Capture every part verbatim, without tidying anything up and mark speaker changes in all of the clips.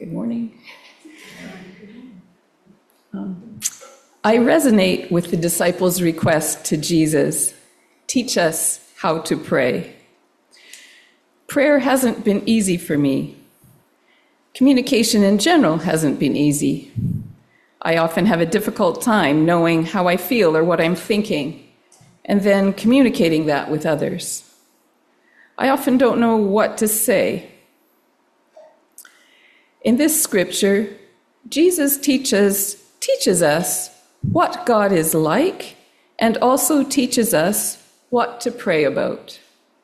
Speaker 1: Good morning. Um, I resonate with the disciples' request to Jesus, teach us how to pray. Prayer hasn't been easy for me. Communication in general hasn't been easy. I often have a difficult time knowing how I feel or what I'm thinking, and then communicating that with others. I often don't know what to say. In this scripture, Jesus teaches, teaches us what God is like and also teaches us what to pray about.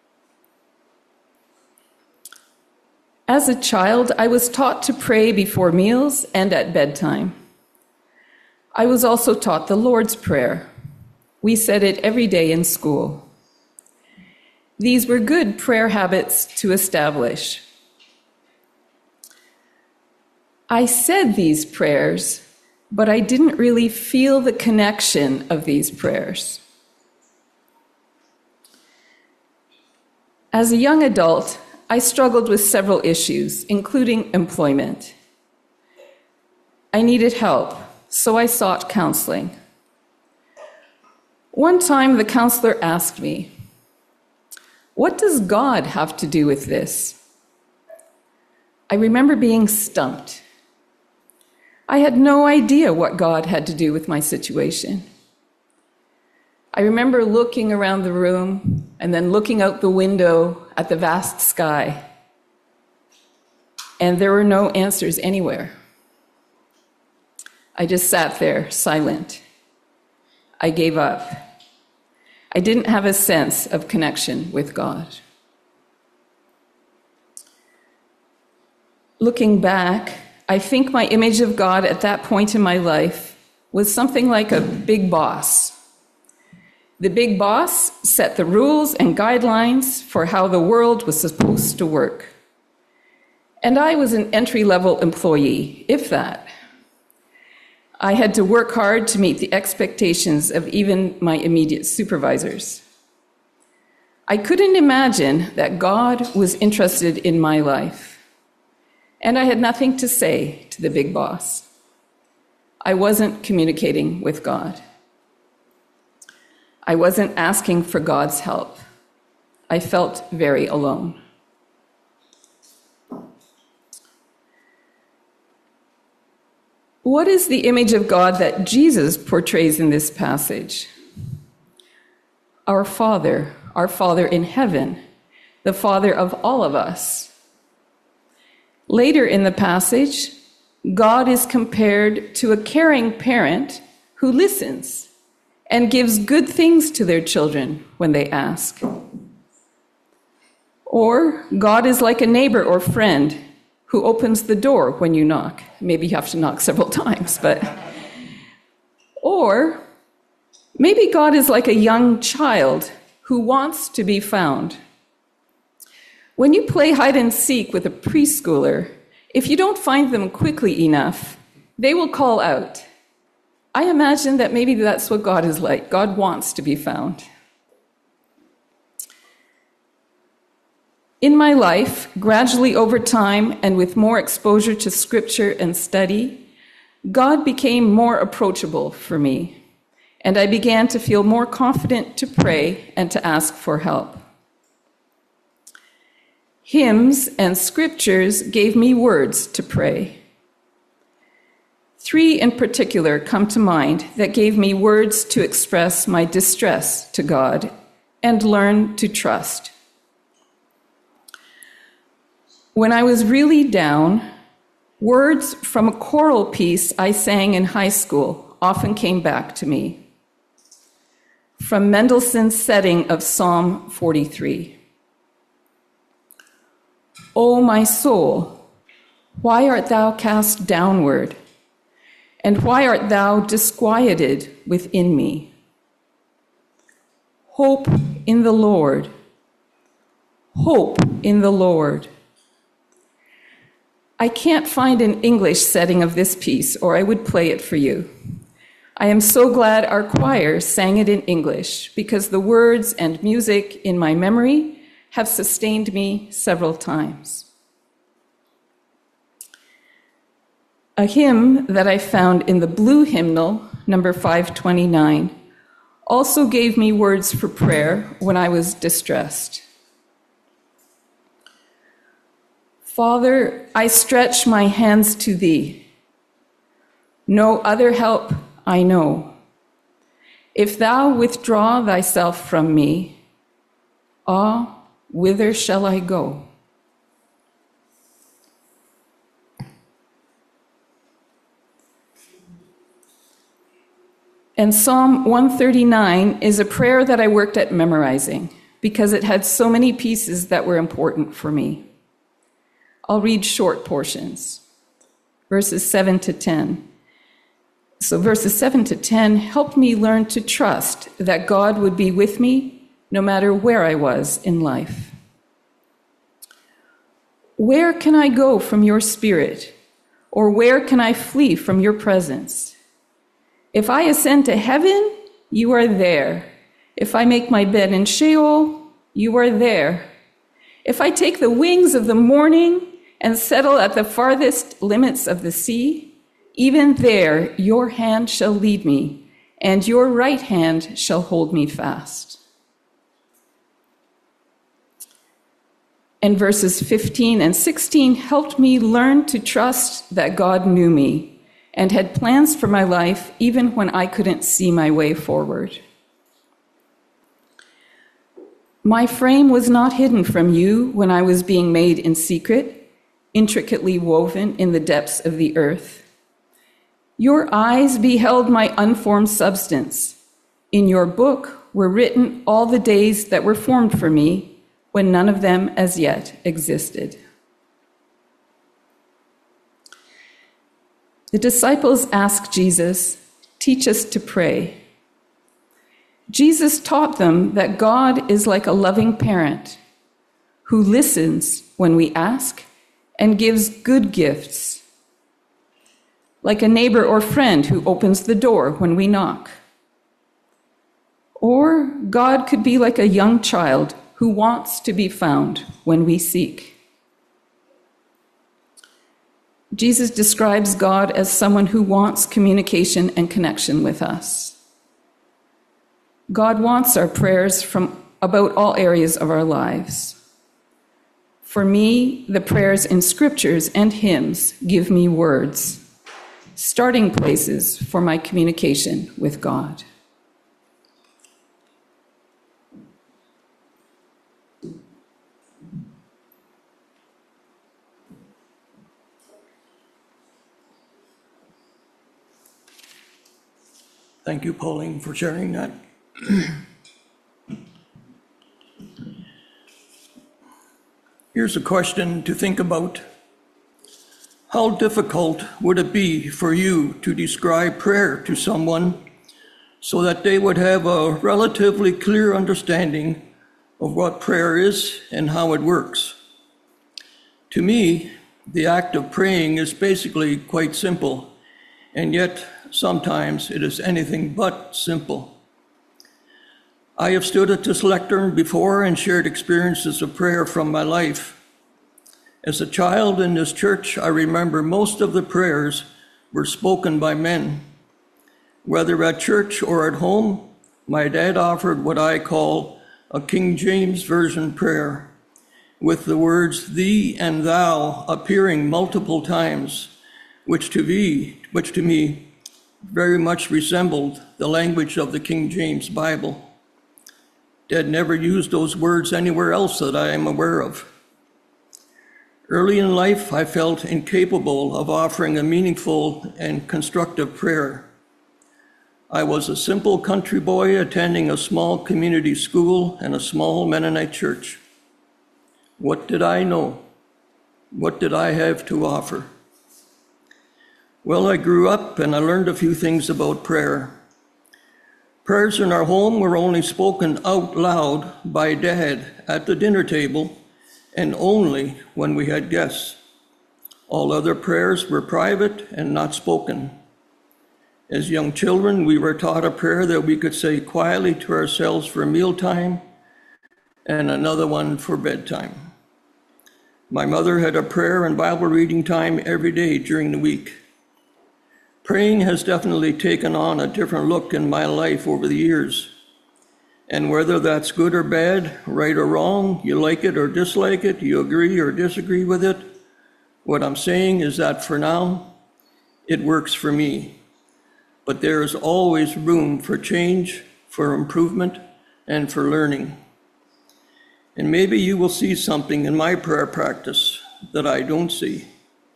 Speaker 1: As a child, I was taught to pray before meals and at bedtime. I was also taught the Lord's Prayer. We said it every day in school. These were good prayer habits to establish. I said these prayers, but I didn't really feel the connection of these prayers. As a young adult, I struggled with several issues, including employment. I needed help, so I sought counseling. One time, the counselor asked me, "What does God have to do with this?" I remember being stumped. I had no idea what God had to do with my situation. I remember looking around the room and then looking out the window at the vast sky, and there were no answers anywhere. I just sat there, silent. I gave up. I didn't have a sense of connection with God. Looking back, I think my image of God at that point in my life was something like a big boss. The big boss set the rules and guidelines for how the world was supposed to work. And I was an entry-level employee, if that. I had to work hard to meet the expectations of even my immediate supervisors. I couldn't imagine that God was interested in my life. And I had nothing to say to the big boss. I wasn't communicating with God. I wasn't asking for God's help. I felt very alone. What is the image of God that Jesus portrays in this passage? Our Father, our Father in heaven, the Father of all of us. Later in the passage, God is compared to a caring parent who listens and gives good things to their children when they ask. Or God is like a neighbor or friend who opens the door when you knock. Maybe you have to knock several times, but... Or maybe God is like a young child who wants to be found. When you play hide and seek with a preschooler, if you don't find them quickly enough, they will call out. I imagine that maybe that's what God is like. God wants to be found. In my life, gradually over time and with more exposure to scripture and study, God became more approachable for me, and I began to feel more confident to pray and to ask for help. Hymns and scriptures gave me words to pray. Three in particular come to mind that gave me words to express my distress to God and learn to trust. When I was really down, words from a choral piece I sang in high school often came back to me. From Mendelssohn's setting of Psalm forty-three. O my soul, why art thou cast downward? And why art thou disquieted within me? Hope in the Lord. Hope in the Lord. I can't find an English setting of this piece, or I would play it for you. I am so glad our choir sang it in English, because the words and music in my memory have sustained me several times. A hymn that I found in the blue hymnal, number five twenty-nine, also gave me words for prayer when I was distressed. Father, I stretch my hands to thee. No other help I know. If thou withdraw thyself from me, ah, whither shall I go? And Psalm one thirty-nine is a prayer that I worked at memorizing because it had so many pieces that were important for me. I'll read short portions, verses seven to ten. So verses seven to ten helped me learn to trust that God would be with me no matter where I was in life. Where can I go from your spirit? Or where can I flee from your presence? If I ascend to heaven, you are there. If I make my bed in Sheol, you are there. If I take the wings of the morning and settle at the farthest limits of the sea, even there your hand shall lead me, and your right hand shall hold me fast. And verses fifteen and sixteen helped me learn to trust that God knew me and had plans for my life even when I couldn't see my way forward. My frame was not hidden from you when I was being made in secret, intricately woven in the depths of the earth. Your eyes beheld my unformed substance. In your book were written all the days that were formed for me, when none of them as yet existed. The disciples asked Jesus, "Teach us to pray." Jesus taught them that God is like a loving parent who listens when we ask and gives good gifts, like a neighbor or friend who opens the door when we knock. Or God could be like a young child who wants to be found when we seek. Jesus describes God as someone who wants communication and connection with us. God wants our prayers from about all areas of our lives. For me, the prayers in scriptures and hymns give me words, starting places for my communication with God.
Speaker 2: Thank you, Pauline, for sharing that. Here's a question to think about. How difficult would it be for you to describe prayer to someone so that they would have a relatively clear understanding of what prayer is and how it works? To me, the act of praying is basically quite simple, and yet sometimes it is anything but simple. I have stood at this lectern before and shared experiences of prayer from my life. As a child in this church, I remember most of the prayers were spoken by men. Whether at church or at home, my dad offered what I call a King James Version prayer, with the words thee and thou appearing multiple times, which to me, which to me very much resembled the language of the King James Bible. Dad never used those words anywhere else that I am aware of. Early in life, I felt incapable of offering a meaningful and constructive prayer. I was a simple country boy attending a small community school and a small Mennonite church. What did I know? What did I have to offer? Well, I grew up and I learned a few things about prayer. Prayers in our home were only spoken out loud by Dad at the dinner table and only when we had guests. All other prayers were private and not spoken. As young children, we were taught a prayer that we could say quietly to ourselves for mealtime and another one for bedtime. My mother had a prayer and Bible reading time every day during the week. Praying has definitely taken on a different look in my life over the years. And whether that's good or bad, right or wrong, you like it or dislike it, you agree or disagree with it, what I'm saying is that for now, it works for me. But there is always room for change, for improvement, and for learning. And maybe you will see something in my prayer practice that I don't see.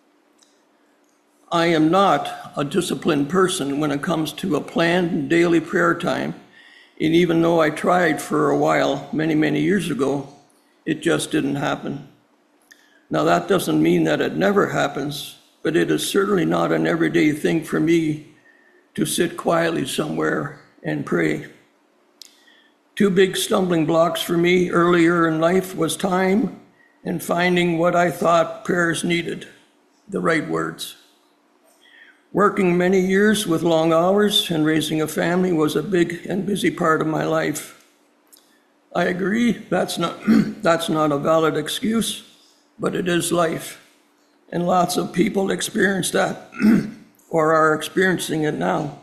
Speaker 2: I am not a disciplined person when it comes to a planned daily prayer time, and even though I tried for a while many, many years ago, it just didn't happen. Now that doesn't mean that it never happens, but it is certainly not an everyday thing for me to sit quietly somewhere and pray. Two big stumbling blocks for me earlier in life was time and finding what I thought prayers needed, the right words. Working many years with long hours and raising a family was a big and busy part of my life. I agree that's not, that's not a valid excuse, but it is life. And lots of people experience that or are experiencing it now.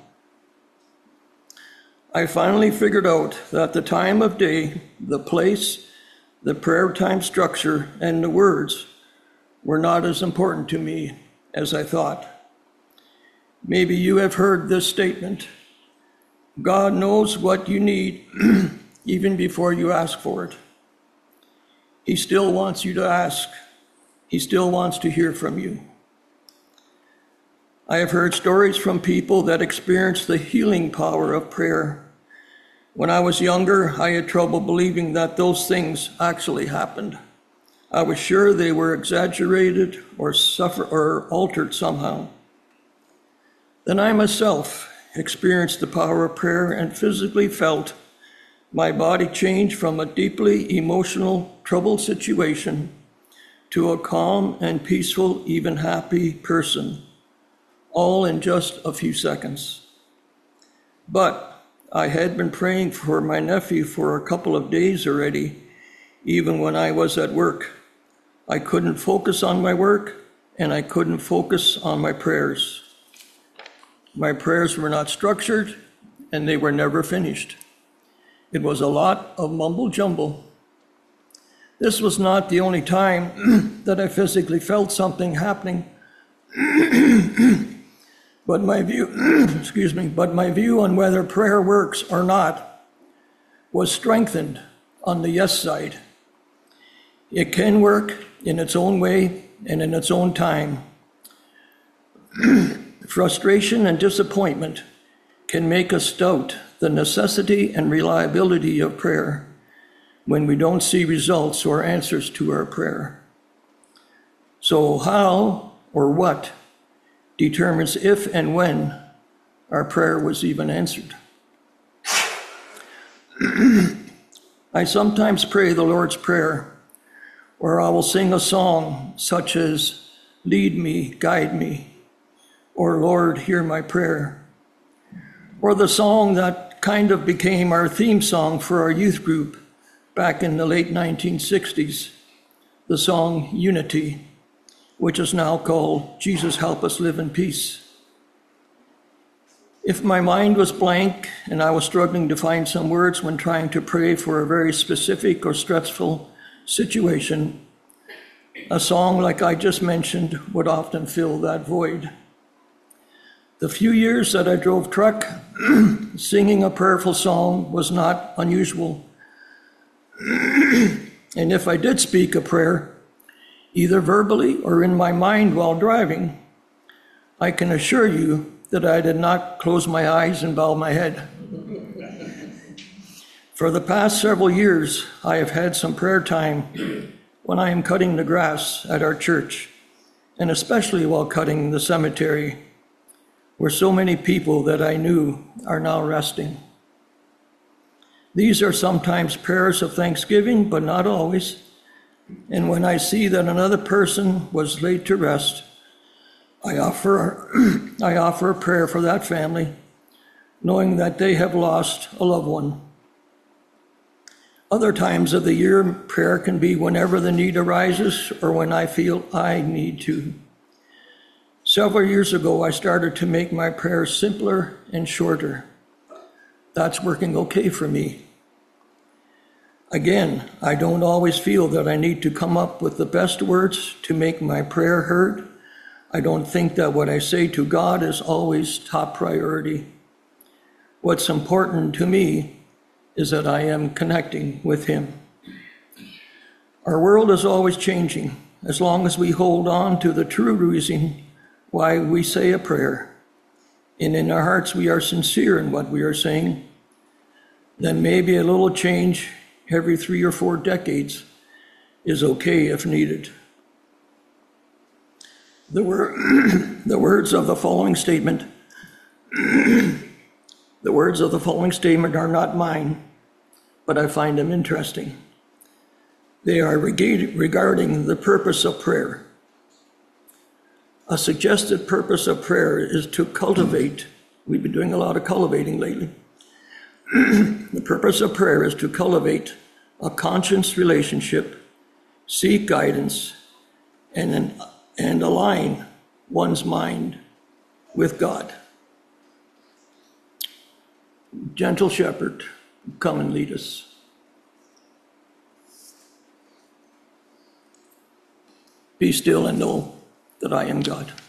Speaker 2: I finally figured out that the time of day, the place, the prayer time structure, and the words were not as important to me as I thought. Maybe you have heard this statement: God knows what you need even before you ask for it. He still wants you to ask. He still wants to hear from you. I have heard stories from people that experience the healing power of prayer. When I was younger, I had trouble believing that those things actually happened. I was sure they were exaggerated or suffer or altered somehow. Then I myself experienced the power of prayer and physically felt my body change from a deeply emotional, troubled situation to a calm and peaceful, even happy person, all in just a few seconds. But I had been praying for my nephew for a couple of days already, even when I was at work. I couldn't focus on my work, and I couldn't focus on my prayers. My prayers were not structured, and they were never finished. It was a lot of mumble jumble. This was not the only time that I physically felt something happening. But my view, excuse me, but my view on whether prayer works or not was strengthened on the yes side. It can work in its own way and in its own time. Frustration and disappointment can make us doubt the necessity and reliability of prayer when we don't see results or answers to our prayer. So how or what determines if and when our prayer was even answered? I sometimes pray the Lord's Prayer, where I will sing a song such as "Lead me, guide me," or "Lord, hear my prayer," or the song that kind of became our theme song for our youth group back in the late nineteen sixties, the song "Unity," which is now called "Jesus Help Us Live in Peace." If my mind was blank and I was struggling to find some words when trying to pray for a very specific or stressful situation, a song like I just mentioned would often fill that void. The few years that I drove truck, singing a prayerful song was not unusual. And if I did speak a prayer, either verbally or in my mind while driving, I can assure you that I did not close my eyes and bow my head. For the past several years, I have had some prayer time when I am cutting the grass at our church, and especially while cutting the cemetery, where so many people that I knew are now resting. These are sometimes prayers of thanksgiving, but not always. And when I see that another person was laid to rest, I offer, I offer a prayer for that family, knowing that they have lost a loved one. Other times of the year, prayer can be whenever the need arises or when I feel I need to. Several years ago, I started to make my prayers simpler and shorter. That's working okay for me. Again, I don't always feel that I need to come up with the best words to make my prayer heard. I don't think that what I say to God is always top priority. What's important to me is that I am connecting with Him. Our world is always changing. As long as we hold on to the true reason why we say a prayer, and in our hearts we are sincere in what we are saying, then maybe a little change every three or four decades is okay if needed. The, wor- the words of the following statement, the words of the following statement are not mine, but I find them interesting. They are reg- regarding the purpose of prayer. A suggested purpose of prayer is to cultivate. We've been doing a lot of cultivating lately. The purpose of prayer is to cultivate a conscious relationship, seek guidance, and, and align one's mind with God. Gentle Shepherd, come and lead us. Be still and know that I am God.